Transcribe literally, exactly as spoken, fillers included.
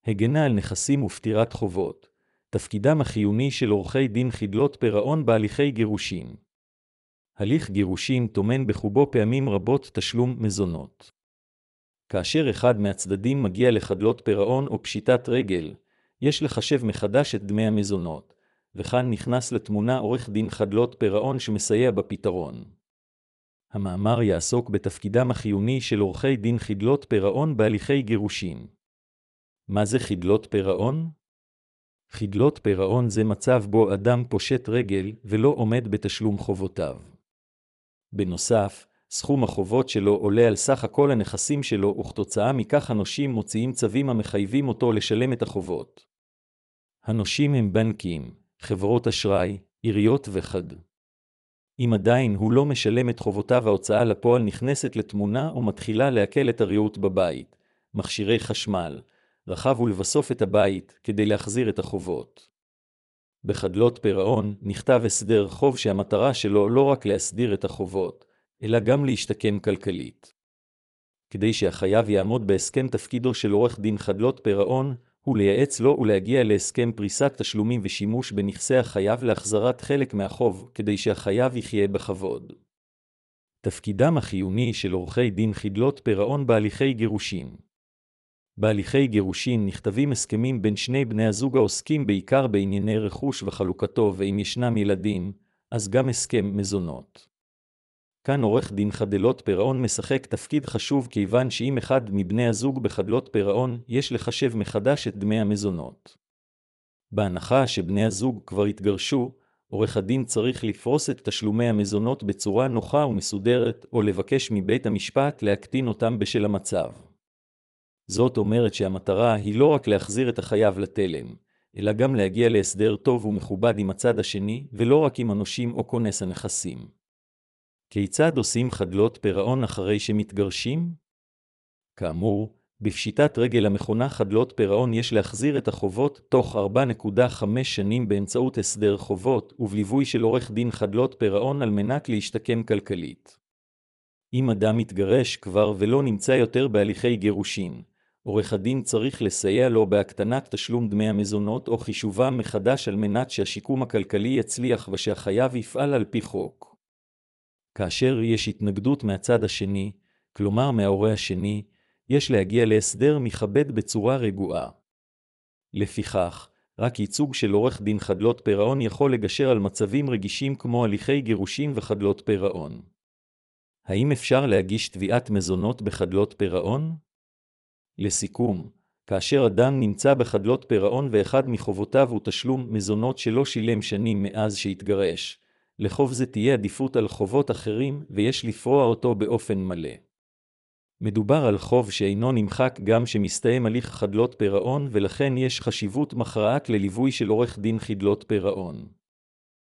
הגנה על נכסים ופתירת חובות. תפקידם החיוני של עורכי דין חדלות פירעון בהליכי גירושין. הליך גירושין טומן בחובו פעמים רבות תשלום מזונות. כאשר אחד מהצדדים מגיע לחדלות פירעון או פשיטת רגל, יש לחשב מחדש את דמי המזונות, וכאן נכנס לתמונה עורך דין חדלות פירעון שמסייע בפתרון. המאמר יעסוק בתפקידם החיוני של עורכי דין חדלות פירעון בהליכי גירושין. מה זה חדלות פירעון? חדלות פירעון זה מצב בו אדם פושט רגל ולא עומד בתשלום חובותיו. בנוסף, סכום החובות שלו עולה על סך הכל הנכסים שלו, וכתוצאה מכך הנושים מוציאים צווים המחייבים אותו לשלם את החובות. הנושים הם בנקים, חברות אשראי, עיריות וכד. אם עדיין הוא לא משלם את חובותיו, ההוצאה לפועל נכנסת לתמונה ומתחילה להקל את הריהוט בבית, מכשירי חשמל, רחב ולבסוף את הבית כדי להחזיר את החובות. בחדלות פירעון נכתב הסדר חוב שהמטרה שלו לא רק להסדיר את החובות, אלא גם להשתקם כלכלית. כדי שהחייב יעמוד בהסכם, תפקידו של עורך דין חדלות פירעון הוא לייעץ לו ולהגיע להסכם פריסת תשלומים ושימוש בנכסי החייב להחזרת חלק מהחוב, כדי שהחייב יחיה בכבוד. תפקידם החיוני של עורכי דין חדלות פירעון בהליכי גירושין. בהליכי גירושין נכתבים הסכמים בין שני בני הזוג העוסקים בעיקר בענייני רכוש וחלוקתו, ואם ישנם ילדים, אז גם הסכם מזונות. כאן עורך דין חדלות פירעון משחק תפקיד חשוב, כיוון שאם אחד מבני הזוג בחדלות פירעון, יש לחשב מחדש את דמי המזונות. בהנחה שבני הזוג כבר התגרשו, עורך הדין צריך לפרוס את תשלומי המזונות בצורה נוחה ומסודרת, או לבקש מבית המשפט להקטין אותם בשל המצב. זאת אומרת שהמטרה היא לא רק להחזיר את החייב לתלם, אלא גם להגיע להסדר טוב ומכובד עם הצד השני, ולא רק עם הנושים או כונס הנכסים. כיצד עושים חדלות פירעון אחרי שמתגרשים? כאמור, בפשיטת רגל המכונה חדלות פירעון יש להחזיר את החובות תוך ארבע נקודה חמש שנים באמצעות הסדר חובות ובליווי של עורך דין חדלות פירעון על מנת להשתקם כלכלית. אם אדם מתגרש כבר ולא נמצא יותר בהליכי גירושין, עורך הדין צריך לסייע לו בהקטנת תשלום דמי המזונות או חישובם מחדש על מנת שהשיקום הכלכלי יצליח ושהחייב יפעל על פי חוק. כאשר יש התנגדות מהצד השני, כלומר מההורה השני, יש להגיע להסדר מכבד בצורה רגועה. לפיכך, רק ייצוג של עורך דין חדלות פירעון יכול לגשר על מצבים רגישים כמו הליכי גירושין וחדלות פירעון. האם אפשר להגיש תביעת מזונות בחדלות פירעון? לסיכום, כאשר אדם נמצא בחדלות פירעון ואחד מחובותיו הוא תשלום מזונות שלא שילם שנים מאז שהתגרש, לחוב זה תהיה עדיפות על חובות אחרים ויש לפרוע אותו באופן מלא. מדובר על חוב שאינו נמחק גם שמסתיים הליך חדלות פירעון, ולכן יש חשיבות מכרעת לליווי של עורך דין חדלות פירעון.